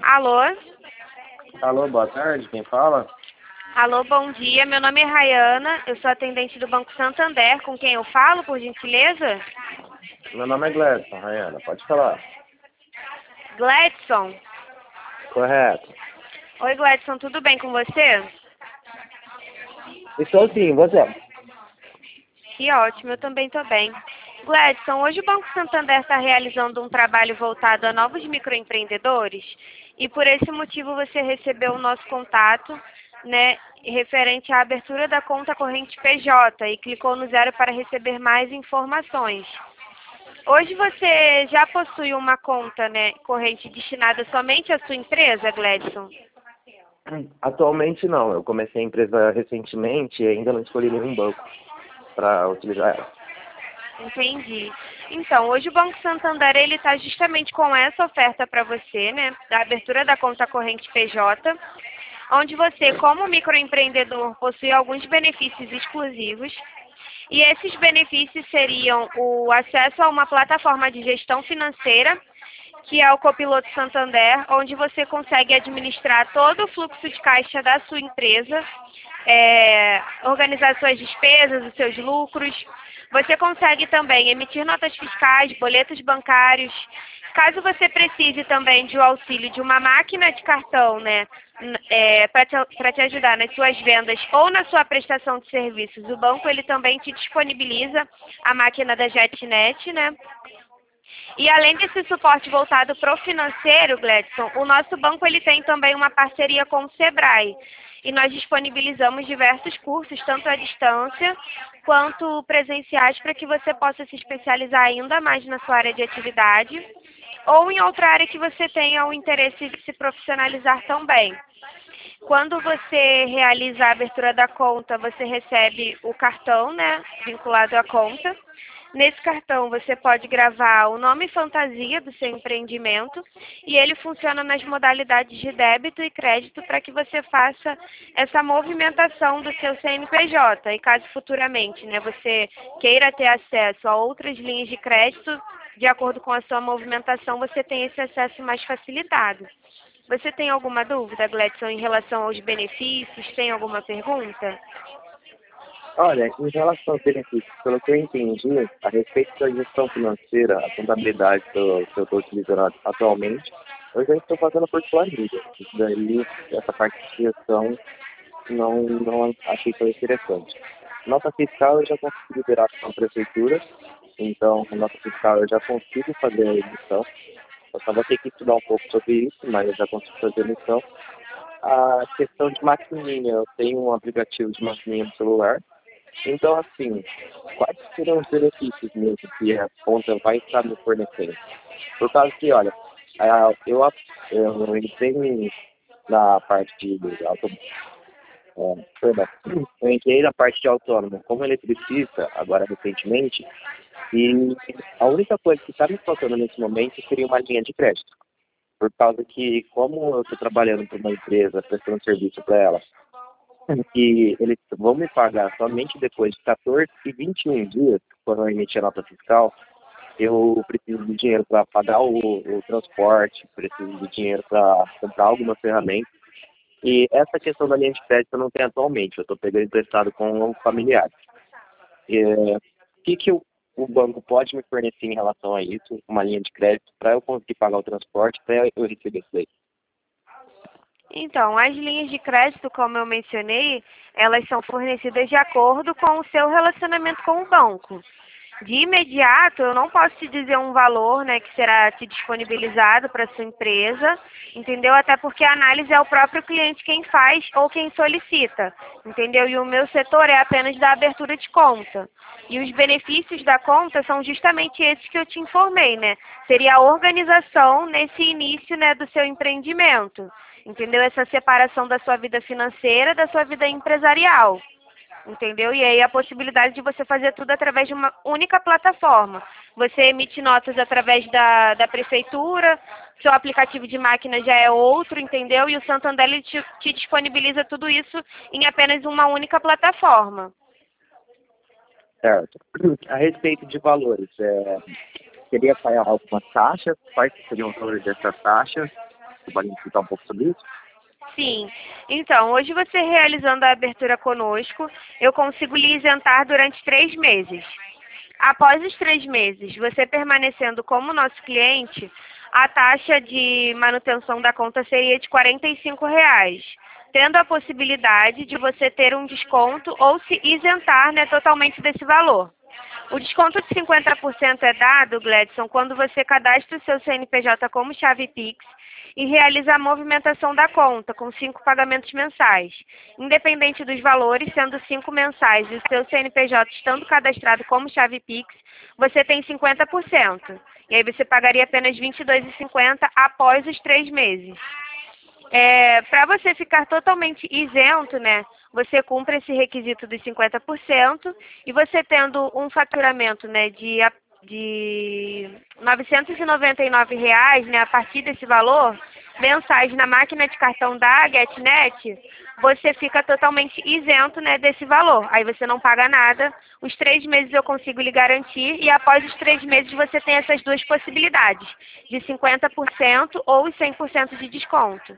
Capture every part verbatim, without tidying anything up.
Alô? Alô, boa tarde, quem fala? Alô, bom dia. Meu nome é Rayana, eu sou atendente do Banco Santander. Com quem eu falo, por gentileza? Meu nome é Gledson, Rayana, pode falar. Gladson. Correto. Oi, Gladson, tudo bem com você? Estou sim, você? Que ótimo, eu também estou bem. Gladson, hoje o Banco Santander está realizando um trabalho voltado a novos microempreendedores e por esse motivo você recebeu o nosso contato, né, referente à abertura da conta corrente P J e clicou no zero para receber mais informações. Hoje você já possui uma conta, né, corrente destinada somente à sua empresa, Gladson? Atualmente não, eu comecei a empresa recentemente e ainda não escolhi nenhum banco para utilizar ela. Entendi. Então, hoje o Banco Santander ele está justamente com essa oferta para você, né, da abertura da conta corrente P J, onde você, como microempreendedor, possui alguns benefícios exclusivos. E esses benefícios seriam o acesso a uma plataforma de gestão financeira, que é o Copiloto Santander, onde você consegue administrar todo o fluxo de caixa da sua empresa, é, organizar suas despesas, os seus lucros. Você consegue também emitir notas fiscais, boletos bancários. Caso você precise também de um auxílio de uma máquina de cartão, né, é, para te, para te ajudar nas suas vendas ou na sua prestação de serviços, o banco ele também te disponibiliza a máquina da JetNet, né? E além desse suporte voltado para o financeiro, Gladson, o nosso banco ele tem também uma parceria com o Sebrae. E nós disponibilizamos diversos cursos, tanto à distância quanto presenciais, para que você possa se especializar ainda mais na sua área de atividade ou em outra área que você tenha o interesse de se profissionalizar também. Quando você realiza a abertura da conta, você recebe o cartão, né, vinculado à conta. Nesse cartão você pode gravar o nome fantasia do seu empreendimento e ele funciona nas modalidades de débito e crédito para que você faça essa movimentação do seu C N P J. E caso futuramente, né, você queira ter acesso a outras linhas de crédito, de acordo com a sua movimentação, você tem esse acesso mais facilitado. Você tem alguma dúvida, Gladson, em relação aos benefícios? Tem alguma pergunta? Olha, em relação aos benefícios, pelo que eu entendi, a respeito da gestão financeira, a contabilidade que eu que eu estou utilizando atualmente, eu já estou fazendo por planilha. Isso daí, essa parte de gestão, não, não achei tão interessante. Nota fiscal eu já consegui liberar com a prefeitura, então, nota fiscal eu já consigo fazer a emissão. Eu só vou ter que estudar um pouco sobre isso, mas eu já consigo fazer a emissão. A questão de maquininha, eu tenho um aplicativo de maquininha no celular. Então, assim, quais serão os benefícios mesmo que a conta vai estar me fornecendo? Por causa que, olha, ah, eu, eu entrei na parte de auto, é, perdão, eu entrei na parte de autônomo como eletricista, agora recentemente, e a única coisa que está me faltando nesse momento seria uma linha de crédito. Por causa que, como eu estou trabalhando para uma empresa, prestando serviço para ela, e eles vão me pagar somente depois de quatorze e vinte e um dias, quando eu emitir a nota fiscal, eu preciso de dinheiro para pagar o, o transporte, preciso de dinheiro para comprar alguma ferramenta. E essa questão da linha de crédito eu não tenho atualmente, eu estou pegando emprestado com familiares. É, o que, que o, o banco pode me fornecer em relação a isso, uma linha de crédito, para eu conseguir pagar o transporte, para eu receber isso daí? Então, as linhas de crédito, como eu mencionei, elas são fornecidas de acordo com o seu relacionamento com o banco. De imediato, eu não posso te dizer um valor, né, que será te disponibilizado para a sua empresa, entendeu? Até porque a análise é o próprio cliente quem faz ou quem solicita, entendeu? E o meu setor é apenas da abertura de conta. E os benefícios da conta são justamente esses que eu te informei, né? Seria a organização nesse início, né, do seu empreendimento, entendeu? Essa separação da sua vida financeira da sua vida empresarial. Entendeu? E aí a possibilidade de você fazer tudo através de uma única plataforma. Você emite notas através da, da prefeitura, seu aplicativo de máquina já é outro, entendeu? E o Santander ele te, te disponibiliza tudo isso em apenas uma única plataforma. Certo. A respeito de valores, é, queria pagar algumas taxas, quais seriam os valores dessas taxas? Você pode me explicar um pouco sobre isso? Sim. Então, hoje você realizando a abertura conosco, eu consigo lhe isentar durante três meses. Após os três meses, você permanecendo como nosso cliente, a taxa de manutenção da conta seria de quarenta e cinco reais, tendo a possibilidade de você ter um desconto ou se isentar, né, totalmente desse valor. O desconto de cinquenta por cento é dado, Gledson, quando você cadastra o seu C N P J como chave Pix e realiza a movimentação da conta com cinco pagamentos mensais. Independente dos valores, sendo cinco mensais e o seu C N P J estando cadastrado como chave Pix, você tem cinquenta por cento. E aí você pagaria apenas vinte e dois reais e cinquenta centavos após os três meses. É, para você ficar totalmente isento, né, você cumpre esse requisito dos cinquenta por cento e você tendo um faturamento, né, de, de novecentos e noventa e nove reais, né, a partir desse valor, mensais na máquina de cartão da GetNet, você fica totalmente isento, né, desse valor. Aí você não paga nada, os três meses eu consigo lhe garantir e após os três meses você tem essas duas possibilidades, de cinquenta por cento ou cem por cento de desconto.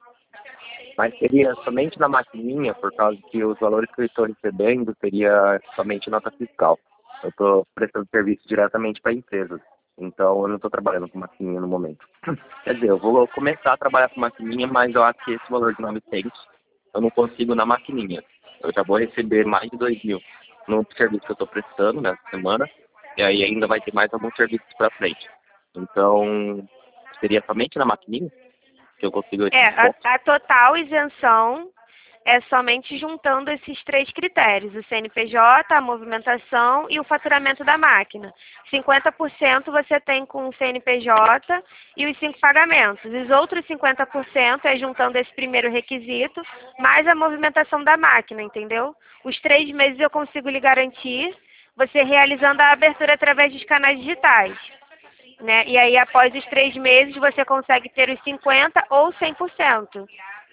Mas seria somente na maquininha, por causa que os valores que eu estou recebendo seria somente nota fiscal. Eu estou prestando serviço diretamente para empresas, então eu não estou trabalhando com maquininha no momento. Quer dizer, eu vou começar a trabalhar com maquininha, mas eu acho que esse valor de novecentos eu não consigo na maquininha. Eu já vou receber mais de dois mil no serviço que eu estou prestando nessa semana, e aí ainda vai ter mais alguns serviços para frente. Então, seria somente na maquininha que eu consigo esse É, a, desconto? a total isenção é somente juntando esses três critérios, o C N P J, a movimentação e o faturamento da máquina. cinquenta por cento você tem com o C N P J e os cinco pagamentos. Os outros cinquenta por cento é juntando esse primeiro requisito, mais a movimentação da máquina, entendeu? Os três meses eu consigo lhe garantir, você realizando a abertura através dos canais digitais. Né? E aí, após os três meses, você consegue ter os cinquenta por cento ou cem por cento.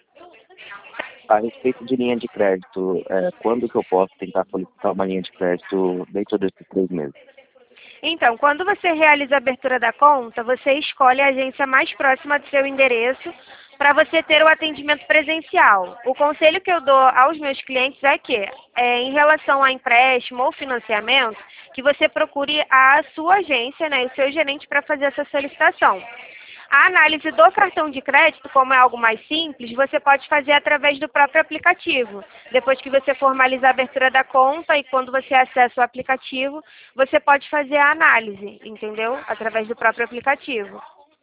A respeito de linha de crédito, é, quando que eu posso tentar solicitar uma linha de crédito dentro desses três meses? Então, quando você realiza a abertura da conta, você escolhe a agência mais próxima do seu endereço para você ter o atendimento presencial. O conselho que eu dou aos meus clientes é que, é, em relação a empréstimo ou financiamento, que você procure a sua agência, né, e o seu gerente para fazer essa solicitação. A análise do cartão de crédito, como é algo mais simples, você pode fazer através do próprio aplicativo. Depois que você formaliza a abertura da conta e quando você acessa o aplicativo, você pode fazer a análise, entendeu? Através do próprio aplicativo.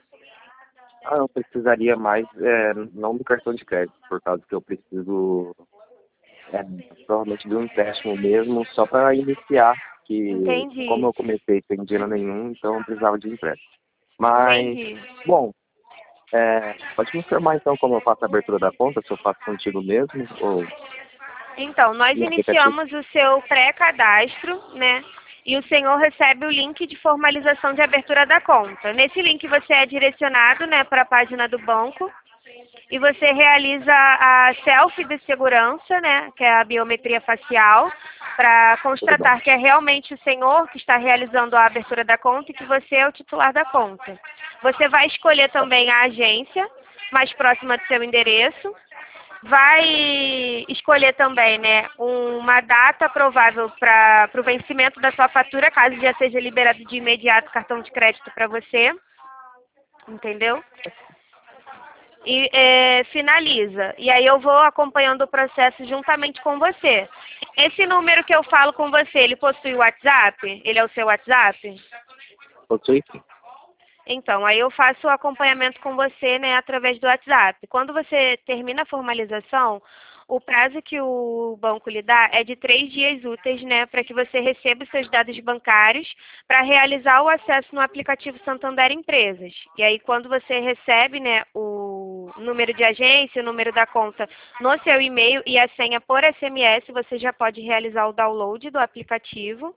Ah, eu precisaria mais, é, não do cartão de crédito, por causa que eu preciso, é, provavelmente de um empréstimo mesmo, só para iniciar, que Entendi. como eu comecei sem dinheiro nenhum, então eu precisava de empréstimo. Mas, Entendi. bom, é, pode me informar então como eu faço a abertura da conta, se eu faço contigo mesmo, ou Então, nós no aplicativo? iniciamos o seu pré-cadastro, né? E o senhor recebe o link de formalização de abertura da conta. Nesse link você é direcionado, né, para a página do banco e você realiza a selfie de segurança, né, que é a biometria facial, para Tudo bom. constatar que é realmente o senhor que está realizando a abertura da conta e que você é o titular da conta. Você vai escolher também a agência mais próxima do seu endereço. Vai escolher também, né, uma data provável para o vencimento da sua fatura, caso já seja liberado de imediato o cartão de crédito para você. Entendeu? E é, finaliza. E aí eu vou acompanhando o processo juntamente com você. Esse número que eu falo com você, ele possui WhatsApp? Ele é o seu WhatsApp? Possui sim. Então, aí eu faço o acompanhamento com você, né, através do WhatsApp. Quando você termina a formalização, o prazo que o banco lhe dá é de três dias úteis, né, para que você receba os seus dados bancários para realizar o acesso no aplicativo Santander Empresas. E aí, quando você recebe, né, o número de agência, o número da conta no seu e-mail e a senha por S M S, você já pode realizar o download do aplicativo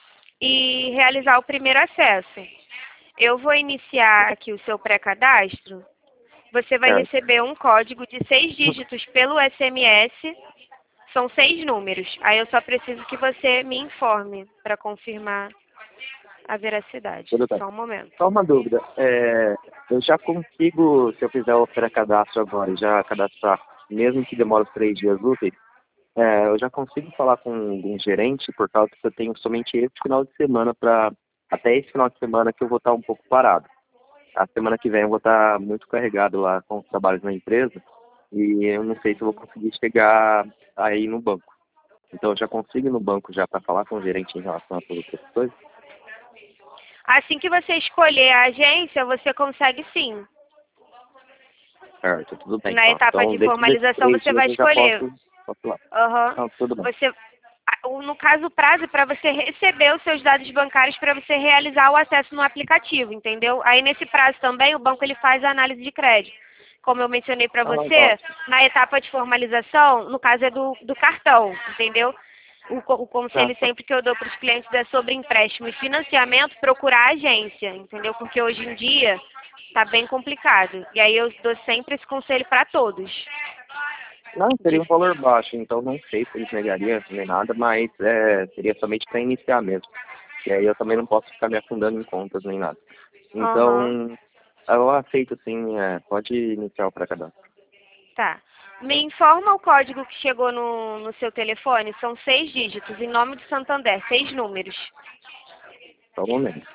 e realizar o primeiro acesso. Eu vou iniciar aqui o seu pré-cadastro. Você vai Certo. receber um código de seis dígitos pelo S M S. São seis números. Aí eu só preciso que você me informe para confirmar a veracidade. Tudo bem. Só um momento. Só uma dúvida. É, Eu já consigo, se eu fizer o pré-cadastro agora e já cadastrar, mesmo que demore os três dias úteis, é, eu já consigo falar com um gerente, por causa que eu tenho somente esse final de semana para, até esse final de semana que eu vou estar um pouco parado. A semana que vem eu vou estar muito carregado lá com os trabalhos na empresa e eu não sei se eu vou conseguir chegar aí no banco. Então eu já consigo ir no banco já para falar com o gerente em relação a todas essas coisas. Assim que você escolher a agência, você consegue sim. Certo, tudo bem. Na Então, etapa então de dentro desses formalização, três você dias vai eu já escolher. posso, posso ir lá. Aham. Não, tudo bem. Você, a- o- no caso, o prazo é para você receber os seus dados bancários para você realizar o acesso no aplicativo, entendeu? Aí, nesse prazo também, o banco ele faz a análise de crédito. Como eu mencionei para Ah, você, ótimo. na etapa de formalização, no caso é do, do cartão, entendeu? O, co- o Tá, conselho tá. sempre que eu dou para os clientes é sobre empréstimo e financiamento, procurar a agência, entendeu? Porque hoje em dia está bem complicado. E aí eu dou sempre esse conselho para todos. Não, seria De- um valor baixo, então não sei se eles negariam nem nada, mas é, seria somente para iniciar mesmo. E aí eu também não posso ficar me afundando em contas nem nada. Aham. Então, eu aceito sim, é, pode iniciar o pré-cadastro. Tá. Me informa o código que chegou no, no seu telefone. São seis dígitos, em nome do Santander, seis números. Só um momento.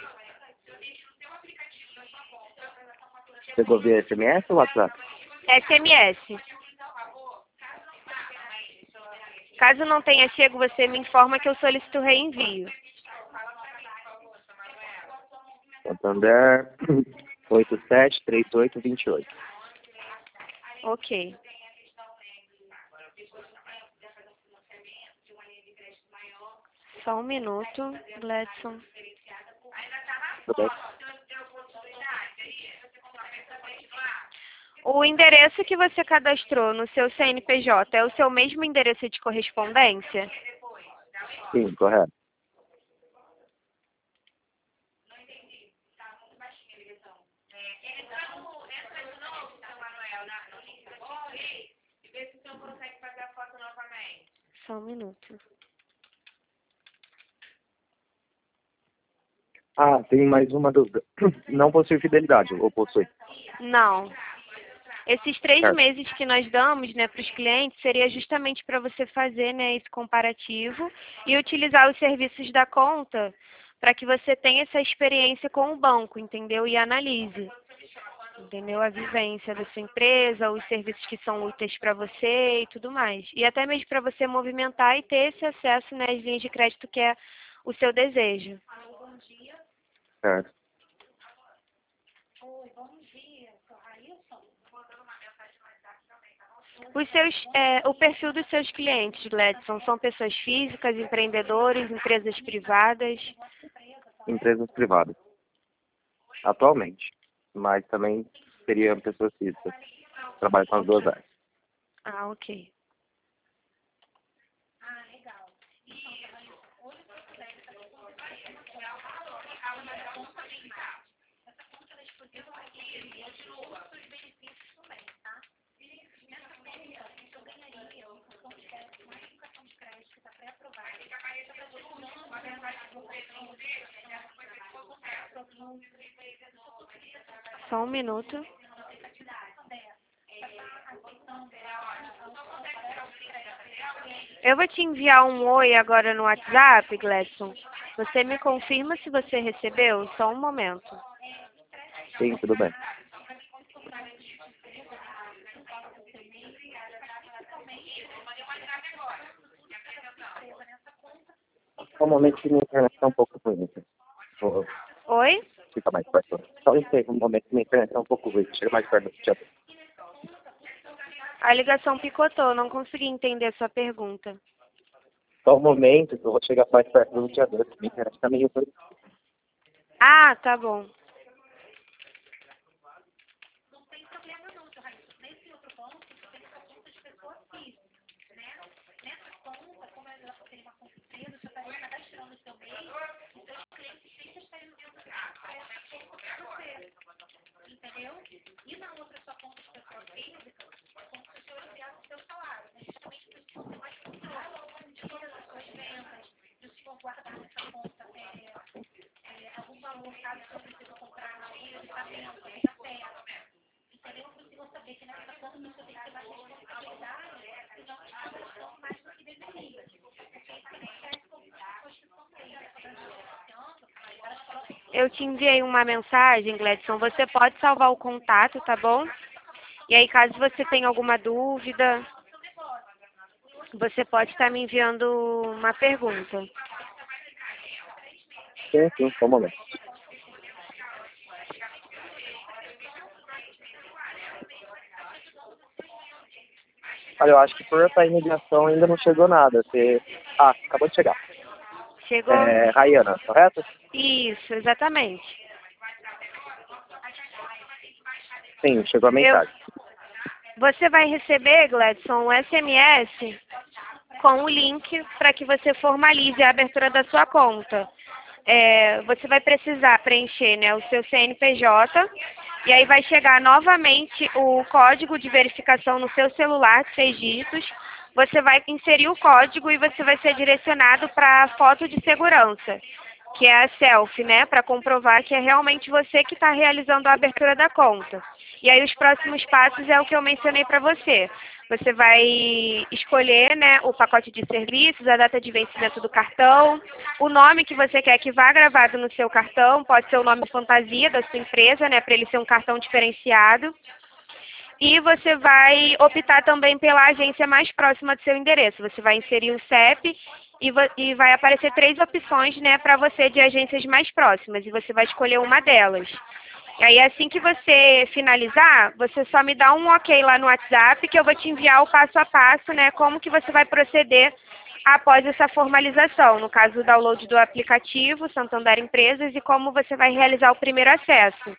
Chegou via S M S ou WhatsApp? S M S. Caso não tenha chego, você me informa que eu solicito reenvio. Santander oito sete três oito dois oito. Ok. Só um minuto, Gladson. Tudo bem? O endereço que você cadastrou no seu C N P J é o seu mesmo endereço de correspondência? Sim, correto. Só um minuto. Ah, tem mais uma dúvida. Não possui fidelidade, ou possui? Não. Esses três Certo. meses que nós damos, né, para os clientes seria justamente para você fazer, né, esse comparativo e utilizar os serviços da conta para que você tenha essa experiência com o banco, entendeu? E analise, entendeu? A vivência da sua empresa, os serviços que são úteis para você e tudo mais. E até mesmo para você movimentar e ter esse acesso, né, às linhas de crédito que é o seu desejo. Certo. Os seus, é, o perfil dos seus clientes, Gladson, são pessoas físicas, empreendedores, empresas privadas? Empresas privadas, atualmente. Mas também seriam pessoas físicas. Trabalho com as duas áreas. Ah, ok. Só um minuto. Eu vou te enviar um oi agora no WhatsApp, Gladson. Você me confirma se você recebeu? Só um momento. Sim, tudo bem. Só um momento que minha internet está um pouco ruim. Vou Oi? ficar mais perto. Só um um momento que minha internet está um pouco ruim. Chega mais perto do tchau. A ligação picotou, não consegui entender a sua pergunta. Só um momento que eu vou chegar mais perto do roteador. Minha internet está meio ruim. Ah, tá bom. Eu te enviei uma mensagem, Gledson. Você pode salvar o contato, tá bom? E aí, caso você tenha alguma dúvida, você pode estar me enviando uma pergunta. Sim, sim, só um momento. Olha, eu acho que por essa imigração ainda não chegou nada. Você... Ah, acabou de chegar. Chegou? É, Rayana, correto? Isso, exatamente. Sim, chegou a mensagem. Eu... Você vai receber, Gledson, um S M S com o link para que você formalize a abertura da sua conta. É, você vai precisar preencher, né, o seu C N P J e aí vai chegar novamente o código de verificação no seu celular, de seis dígitos. Você vai inserir o código e você vai ser direcionado para a foto de segurança, que é a selfie, né, para comprovar que é realmente você que está realizando a abertura da conta. E aí os próximos passos é o que eu mencionei para você. Você vai escolher, né, o pacote de serviços, a data de vencimento do cartão, o nome que você quer que vá gravado no seu cartão, pode ser o nome fantasia da sua empresa, né, para ele ser um cartão diferenciado. E você vai optar também pela agência mais próxima do seu endereço. Você vai inserir o C E P e, e vai aparecer três opções, né, para você de agências mais próximas. E você vai escolher uma delas. E aí, assim que você finalizar, você só me dá um ok lá no WhatsApp que eu vou te enviar o passo a passo, né, como que você vai proceder após essa formalização. No caso, o download do aplicativo Santander Empresas e como você vai realizar o primeiro acesso.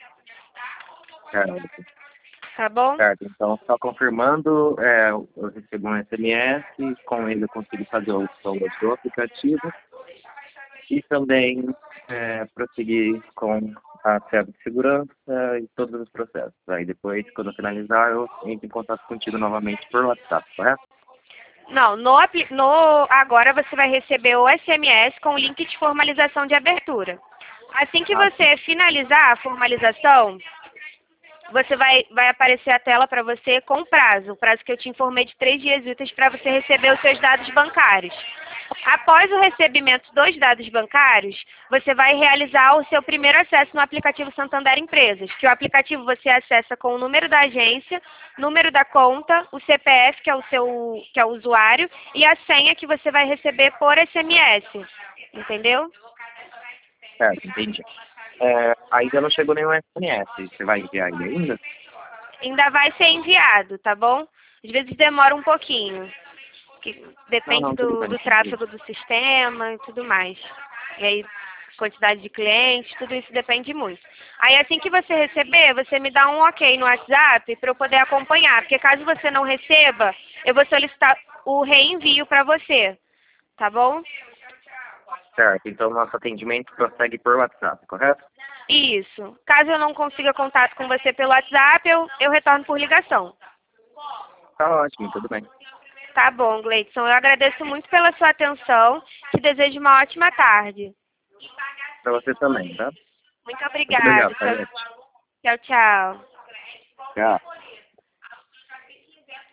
Certo. Tá bom? Certo, então só confirmando, é, eu recebo um S M S, com ele eu consigo fazer o download do aplicativo e também é, prosseguir com a chave de segurança e todos os processos. Aí depois, quando eu finalizar, eu entro em contato contigo novamente por WhatsApp, correto? Não, no, no, agora você vai receber o S M S com o link de formalização de abertura. Assim que Ah, você finalizar a formalização, você vai, vai aparecer a tela para você com prazo, o prazo que eu te informei de três dias úteis para você receber os seus dados bancários. Após o recebimento dos dados bancários, você vai realizar o seu primeiro acesso no aplicativo Santander Empresas, que o aplicativo você acessa com o número da agência, número da conta, o C P F, que é o seu que é o usuário, e a senha que você vai receber por S M S. Entendeu? certo, entendi. É, ainda não chegou nenhum S M S, você vai enviar ele ainda? Ainda vai ser enviado, tá bom? Às vezes demora um pouquinho. Que Não, depende não, tudo do, bem. do tráfego do sistema e tudo mais. E aí, quantidade de clientes, tudo isso depende muito. Aí, assim que você receber, você me dá um ok no WhatsApp para eu poder acompanhar. Porque caso você não receba, eu vou solicitar o reenvio para você. Tá bom? Certo, então nosso atendimento prossegue por WhatsApp, correto? Isso. Caso eu não consiga contato com você pelo WhatsApp, eu, eu retorno por ligação. Tá ótimo, tudo bem. Tá bom, Gleidson. Eu agradeço muito pela sua atenção. Te desejo uma ótima tarde. Pra você também, tá? Muito Muito obrigado, obrigada. Carlete. Tchau, tchau. Tchau.